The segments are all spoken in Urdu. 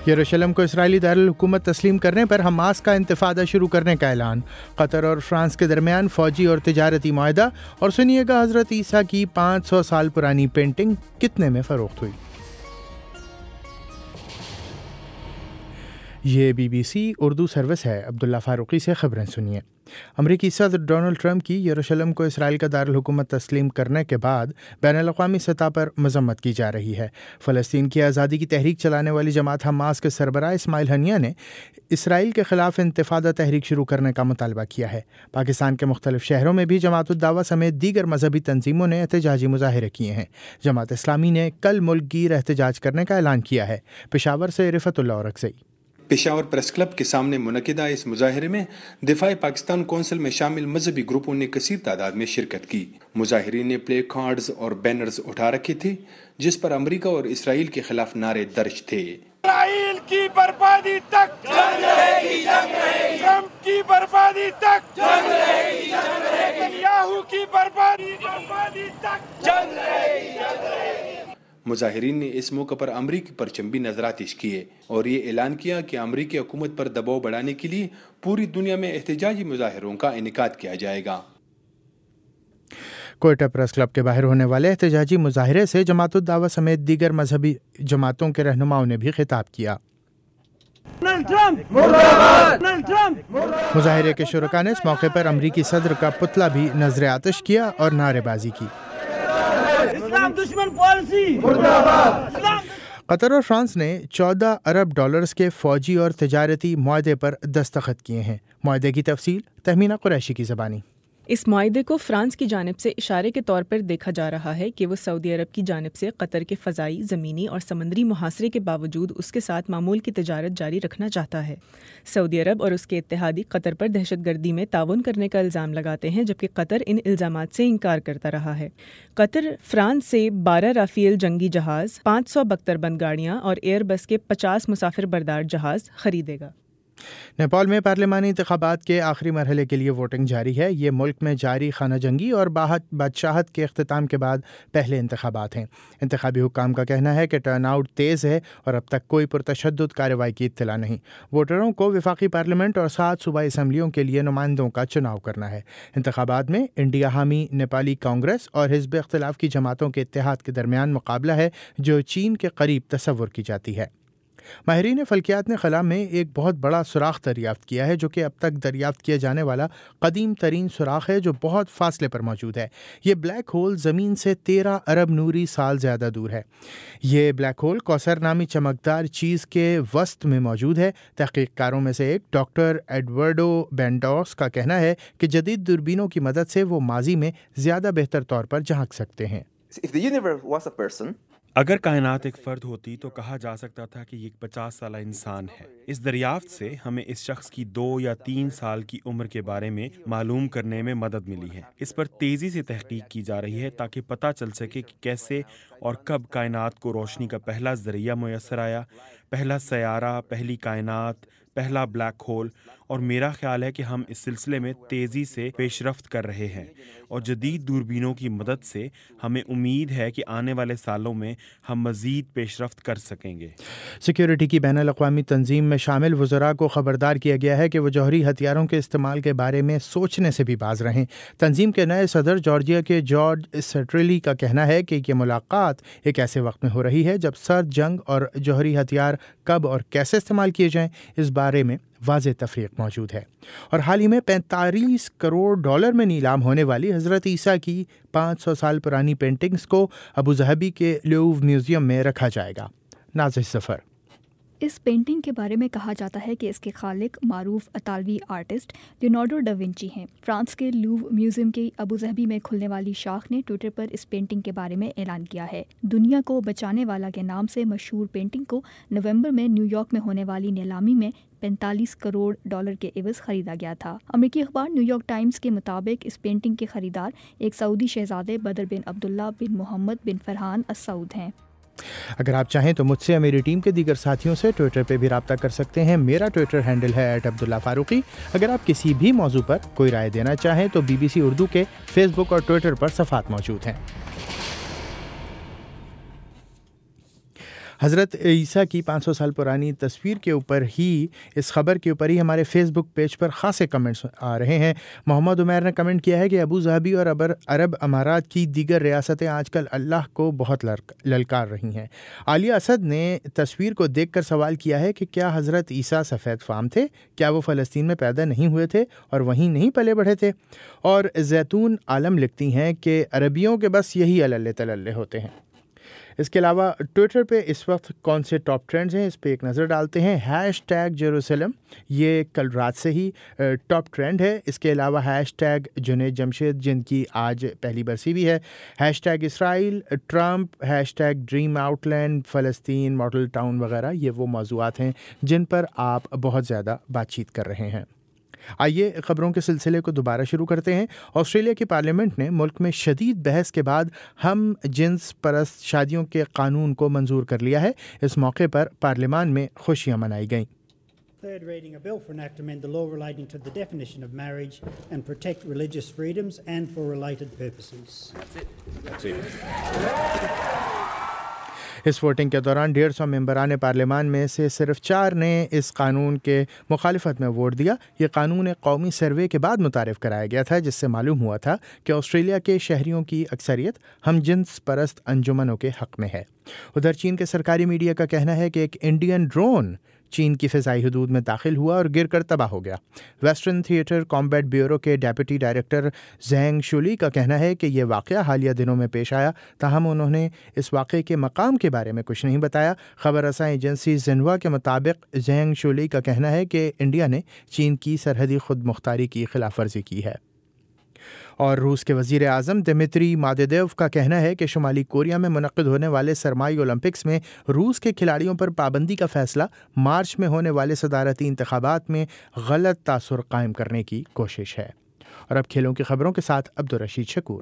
یروشلم کو اسرائیلی دارالحکومت تسلیم کرنے پر حماس کا انتفاضہ شروع کرنے کا اعلان. قطر اور فرانس کے درمیان فوجی اور تجارتی معاہدہ. اور سنیے گا حضرت عیسیٰ کی 500 سال پرانی پینٹنگ کتنے میں فروخت ہوئی. یہ BBC اردو سروس ہے. عبداللہ فاروقی سے خبریں سنیے. امریکی صدر ڈونلڈ ٹرمپ کی یروشلم کو اسرائیل کا دارالحکومت تسلیم کرنے کے بعد بین الاقوامی سطح پر مذمت کی جا رہی ہے. فلسطین کی آزادی کی تحریک چلانے والی جماعت حماس کے سربراہ اسماعیل ہنیہ نے اسرائیل کے خلاف انتفاضہ تحریک شروع کرنے کا مطالبہ کیا ہے. پاکستان کے مختلف شہروں میں بھی جماعت الدعوہ سمیت دیگر مذہبی تنظیموں نے احتجاجی مظاہرے کیے ہیں. جماعت اسلامی نے کل ملک گیر احتجاج کرنے کا اعلان کیا ہے. پشاور سے Rifatullah Orakzai. Peshawar press club کے سامنے منعقدہ اس مظاہرے میں دفاع پاکستان کونسل میں شامل مذہبی گروپوں نے کثیر تعداد میں شرکت کی. مظاہرین نے پلے کارڈز اور بینرز اٹھا رکھے تھے جس پر امریکہ اور اسرائیل کے خلاف نعرے درج تھے. اسرائیل کی بربادی تک جنگ رہے گی، جنگ رہے گی. ٹرمپ کی بربادی تک جنگ رہے گی، جنگ رہے گی. نیتنیاہو کی بربادی تک جنگ رہے گی، جنگ رہے گی. مظاہرین نے اس موقع پر امریکی پرچم بھی نظر آتش کیے اور یہ اعلان کیا کہ امریکی حکومت پر دباؤ بڑھانے کے لیے پوری دنیا میں احتجاجی مظاہروں کا انعقاد کیا جائے گا. کوئٹہ پریس کلب کے باہر ہونے والے احتجاجی مظاہرے سے جماعت الدعوہ سمیت دیگر مذہبی جماعتوں کے رہنماؤں نے بھی خطاب کیا. مظاہرے کے شرکاء نے اس موقع پر امریکی صدر کا پتلا بھی نذر آتش کیا اور نعرے بازی کی. قطر اور فرانس نے 14 ارب ڈالرز کے فوجی اور تجارتی معاہدے پر دستخط کیے ہیں. معاہدے کی تفصیل تہمینہ قریشی کی زبانی. اس معاہدے کو فرانس کی جانب سے اشارے کے طور پر دیکھا جا رہا ہے کہ وہ سعودی عرب کی جانب سے قطر کے فضائی، زمینی اور سمندری محاصرے کے باوجود اس کے ساتھ معمول کی تجارت جاری رکھنا چاہتا ہے. سعودی عرب اور اس کے اتحادی قطر پر دہشت گردی میں تعاون کرنے کا الزام لگاتے ہیں جبکہ قطر ان الزامات سے انکار کرتا رہا ہے. قطر فرانس سے 12 رافیل جنگی جہاز، 500 بختر بند گاڑیاں اور ایئر بس کے 50 مسافر بردار جہاز خریدے گا. نیپال میں پارلیمانی انتخابات کے آخری مرحلے کے لیے ووٹنگ جاری ہے. یہ ملک میں جاری خانہ جنگی اور بادشاہت کے اختتام کے بعد پہلے انتخابات ہیں. انتخابی حکام کا کہنا ہے کہ ٹرن آؤٹ تیز ہے اور اب تک کوئی پرتشدد کارروائی کی اطلاع نہیں. ووٹروں کو وفاقی پارلیمنٹ اور 7 صوبائی اسمبلیوں کے لیے نمائندوں کا چناؤ کرنا ہے. انتخابات میں انڈیا حامی نیپالی کانگریس اور حزب اختلاف کی جماعتوں کے اتحاد کے درمیان مقابلہ ہے جو چین کے قریب تصور کی جاتی ہے. ماہرین فلکیات نے خلا میں ایک بہت بڑا سوراخ دریافت کیا ہے جو کہ اب تک دریافت کیا جانے والا قدیم ترین سوراخ ہے جو بہت فاصلے پر موجود ہے. یہ بلیک ہول زمین سے 13 ارب نوری سال زیادہ دور ہے. یہ بلیک ہول کوثر نامی چمکدار چیز کے وسط میں موجود ہے. تحقیق کاروں میں سے ایک ڈاکٹر ایڈورڈو بینڈوس کا کہنا ہے کہ جدید دوربینوں کی مدد سے وہ ماضی میں زیادہ بہتر طور پر جھانک سکتے ہیں. اگر کائنات ایک فرد ہوتی تو کہا جا سکتا تھا کہ یہ ایک 50 سالہ انسان ہے. اس دریافت سے ہمیں اس شخص کی 2 یا 3 سال کی عمر کے بارے میں معلوم کرنے میں مدد ملی ہے. اس پر تیزی سے تحقیق کی جا رہی ہے تاکہ پتہ چل سکے کہ کیسے اور کب کائنات کو روشنی کا پہلا ذریعہ میسر آیا، پہلا سیارہ، پہلی کائنات، پہلا بلیک ہول. اور میرا خیال ہے کہ ہم اس سلسلے میں تیزی سے پیش رفت کر رہے ہیں اور جدید دوربینوں کی مدد سے ہمیں امید ہے کہ آنے والے سالوں میں ہم مزید پیش رفت کر سکیں گے. سیکیورٹی کی بین الاقوامی تنظیم میں شامل وزراء کو خبردار کیا گیا ہے کہ وہ جوہری ہتھیاروں کے استعمال کے بارے میں سوچنے سے بھی باز رہیں. تنظیم کے نئے صدر جارجیا کے جارج سٹریلی کا کہنا ہے کہ یہ ملاقات ایک ایسے وقت میں ہو رہی ہے جب سرد جنگ اور جوہری ہتھیار کب اور کیسے استعمال کیے جائیں اس بارے میں واضح تفریق موجود ہے. اور حال ہی میں 45 کروڑ ڈالر میں نیلام ہونے والی حضرت عیسیٰ کی 500 سال پرانی پینٹنگز کو ابوظہبی کے لوور میوزیم میں رکھا جائے گا. نازش ظفر. اس پینٹنگ کے بارے میں کہا جاتا ہے کہ اس کے خالق معروف اطالوی آرٹسٹ لیونارڈو ڈا ونچی ہیں. فرانس کے لوور میوزیم کی ابوظہبی میں کھلنے والی شاخ نے ٹویٹر پر اس پینٹنگ کے بارے میں اعلان کیا ہے. دنیا کو بچانے والا کے نام سے مشہور پینٹنگ کو نومبر میں نیو یارک میں ہونے والی نیلامی میں 45 کروڑ ڈالر کے عوض خریدا گیا تھا. امریکی اخبار نیو یارک ٹائمز کے مطابق اس پینٹنگ کے خریدار ایک سعودی شہزادے بدر بن عبداللہ بن محمد بن فرحان السعود ہیں. اگر آپ چاہیں تو مجھ سے یا میری ٹیم کے دیگر ساتھیوں سے ٹویٹر پہ بھی رابطہ کر سکتے ہیں. میرا ٹویٹر ہینڈل ہے @عبداللہ فاروقی. اگر آپ کسی بھی موضوع پر کوئی رائے دینا چاہیں تو BBC اردو کے فیس بک اور ٹویٹر پر صفحات موجود ہیں. حضرت عیسیٰ کی 500 سال پرانی تصویر کے اوپر ہی اس خبر کے اوپر ہی ہمارے فیس بک پیج پر خاصے کمنٹس آ رہے ہیں۔ محمد عمیر نے کمنٹ کیا ہے کہ ابو ظہبی اور عرب امارات کی دیگر ریاستیں آج کل اللہ کو بہت للکار رہی ہیں۔ عالیہ اسد نے تصویر کو دیکھ کر سوال کیا ہے کہ کیا حضرت عیسیٰ سفید فام تھے؟ کیا وہ فلسطین میں پیدا نہیں ہوئے تھے اور وہیں نہیں پلے بڑھے تھے؟ اور زیتون عالم لکھتی ہیں کہ عربیوں کے بس یہی اللہ تللے ہوتے ہیں۔ اس کے علاوہ ٹویٹر پہ اس وقت کون سے ٹاپ ٹرینڈز ہیں اس پہ ایک نظر ڈالتے ہیں۔ #جیروسلم یہ کل رات سے ہی ٹاپ ٹرینڈ ہے۔ اس کے علاوہ #جنید جمشید جن کی آج پہلی برسی بھی ہے، #Israel, Trump, #dream out land, فلسطین، ماڈل ٹاؤن وغیرہ یہ وہ موضوعات ہیں جن پر آپ بہت زیادہ بات چیت کر رہے ہیں۔ آئیے خبروں کے سلسلے کو دوبارہ شروع کرتے ہیں۔ آسٹریلیا کی پارلیمنٹ نے ملک میں شدید بحث کے بعد ہم جنس پرست شادیوں کے قانون کو منظور کر لیا ہے۔ اس موقع پر پارلیمان میں خوشیاں منائی گئیں۔ Third reading a bill for an act to amend the law relating to the definition of marriage and protect religious freedoms and for related purposes. That's it. اس ووٹنگ کے دوران 150 ممبران پارلیمان میں سے صرف 4 نے اس قانون کے مخالفت میں ووٹ دیا۔ یہ قانون ایک قومی سروے کے بعد متعارف کرایا گیا تھا جس سے معلوم ہوا تھا کہ آسٹریلیا کے شہریوں کی اکثریت ہم جنس پرست انجمنوں کے حق میں ہے۔ ادھر چین کے سرکاری میڈیا کا کہنا ہے کہ ایک انڈین ڈرون چین کی فضائی حدود میں داخل ہوا اور گر کر تباہ ہو گیا۔ ویسٹرن تھیٹر کامبیٹ بیورو کے ڈیپٹی ڈائریکٹر زینگ شولی کا کہنا ہے کہ یہ واقعہ حالیہ دنوں میں پیش آیا، تاہم انہوں نے اس واقعے کے مقام کے بارے میں کچھ نہیں بتایا۔ خبر رساں ایجنسی زنہوا کے مطابق زینگ شولی کا کہنا ہے کہ انڈیا نے چین کی سرحدی خود مختاری کی خلاف ورزی کی ہے۔ اور روس کے وزیر اعظم دمتری مادویدیو کا کہنا ہے کہ شمالی کوریا میں منعقد ہونے والے سرمائی اولمپکس میں روس کے کھلاڑیوں پر پابندی کا فیصلہ مارچ میں ہونے والے صدارتی انتخابات میں غلط تاثر قائم کرنے کی کوشش ہے۔ اور اب کھیلوں کی خبروں کے ساتھ عبدالرشید شکور۔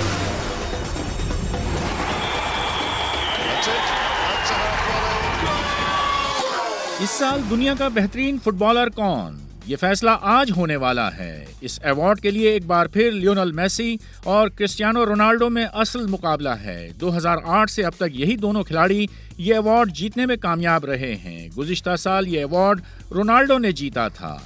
اس سال دنیا کا بہترین فٹ بالر کون؟ یہ فیصلہ آج ہونے والا ہے۔ اس ایوارڈ کے لیے ایک بار پھر لیونل میسی اور کرسٹیانو رونالڈو میں اصل مقابلہ ہے۔ 2008 سے اب تک یہی دونوں کھلاڑی یہ ایوارڈ جیتنے میں کامیاب رہے ہیں۔ گزشتہ سال یہ ایوارڈ رونالڈو نے جیتا تھا۔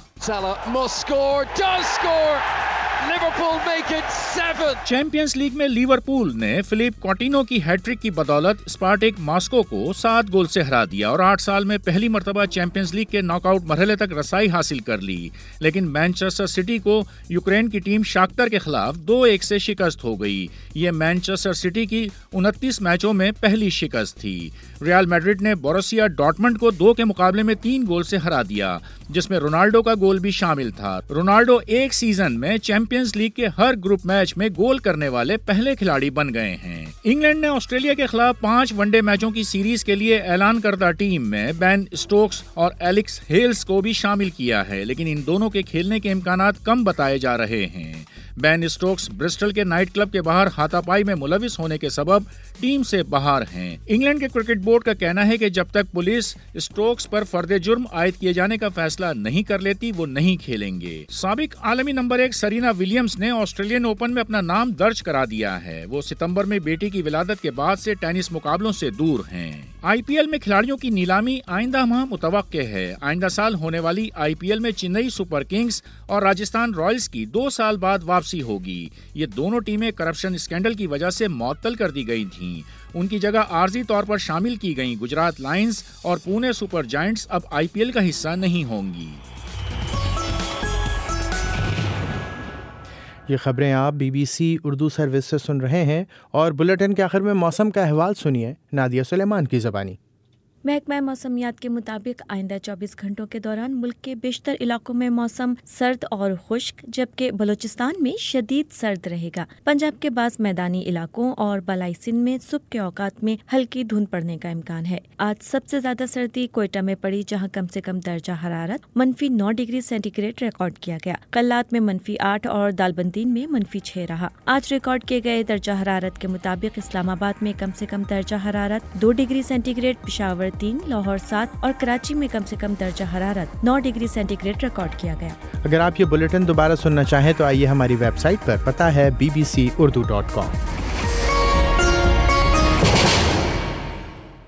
چیمپئنز لیگ میں لیورپول نے فلپ کوٹینو کی ہیٹ ٹرک کی بدولت اسپارٹک ماسکو کو 7 گول سے ہرا دیا اور 8 سال میں پہلی مرتبہ چیمپئنز لیگ کے ناک آؤٹ مرحلے تک رسائی حاصل کر لی۔ لیکن مانچسٹر سٹی کو یوکرین کی ٹیم شاختر کے خلاف 2-1 سے شکست ہو گئی۔ یہ مانچسٹر سٹی کی 29 میچوں میں پہلی شکست تھی۔ ریال میڈرڈ نے بوروسیا ڈارٹمنڈ کو 2 کے مقابلے میں 3 گول سے ہرا دیا، جس میں رونالڈو کا گول بھی شامل تھا۔ رونالڈو ایک سیزن میں چیمپئنز لیگ کے ہر گروپ میچ میں گول کرنے والے پہلے کھلاڑی بن گئے ہیں۔ انگلینڈ نے آسٹریلیا کے خلاف 5 ون ڈے میچوں کی سیریز کے لیے اعلان کردہ ٹیم میں بین اسٹوکس اور ایلکس ہیلز کو بھی شامل کیا ہے، لیکن ان دونوں کے کھیلنے کے امکانات کم بتائے جا رہے ہیں۔ بین اسٹوکس برسٹل کے نائٹ کلب کے باہر ہاتھا پائی میں ملوث ہونے کے سبب ٹیم سے باہر ہیں۔ انگلینڈ کے کرکٹ بورڈ کا کہنا ہے کہ جب تک پولیس اسٹوکس پر فرد جرم عائد کیے جانے کا فیصلہ نہیں کر لیتی وہ نہیں کھیلیں گے۔ سابق عالمی نمبر 1 سرینا ولیمز نے آسٹریلین اوپن میں اپنا نام درج کرا دیا ہے۔ وہ ستمبر میں بیٹی کی ولادت کے بعد سے ٹینس مقابلوں سے دور ہیں۔ آئی پی ایل میں کھلاڑیوں کی نیلامی آئندہ ماہ متوقع ہے۔ آئندہ سال ہونے والی آئی پی ایل میں چنئی سپر کنگز اور راجستھان رائلز کی 2 سال بعد واپسی ہوگی۔ یہ دونوں ٹیمیں کرپشن اسکینڈل کی وجہ سے معطل کر دی گئی تھیں۔ ان کی جگہ عارضی طور پر شامل کی گئیں۔ گجرات لائنز اور پونے سپر جائنٹس اب آئی پی ایل کا حصہ نہیں ہوں گی۔ یہ خبریں آپ BBC اردو سروس سے سن رہے ہیں اور بلیٹن کے آخر میں موسم کا احوال سنیے نادیہ سلیمان کی زبانی۔ محکمہ موسمیات کے مطابق آئندہ 24 گھنٹوں کے دوران ملک کے بیشتر علاقوں میں موسم سرد اور خشک، جبکہ بلوچستان میں شدید سرد رہے گا۔ پنجاب کے بعض میدانی علاقوں اور بالائی سندھ میں صبح کے اوقات میں ہلکی دھند پڑنے کا امکان ہے۔ آج سب سے زیادہ سردی کوئٹہ میں پڑی، جہاں کم سے کم درجہ حرارت -9 ڈگری سینٹی گریڈ ریکارڈ کیا گیا۔ کلات میں -8 اور دالبندین میں -6 رہا۔ آج ریکارڈ کیے گئے درجہ حرارت کے مطابق اسلام آباد میں کم سے کم درجہ حرارت 2 degree centigrade, Peshawar 3، Lahore 7 اور کراچی میں کم سے کم درجہ حرارت 9 ڈگری سینٹی گریڈ ریکارڈ کیا گیا۔ اگر آپ یہ بلیٹن دوبارہ سننا چاہیں تو آئیے ہماری ویب سائٹ پر، پتہ ہے bbcurdu.com۔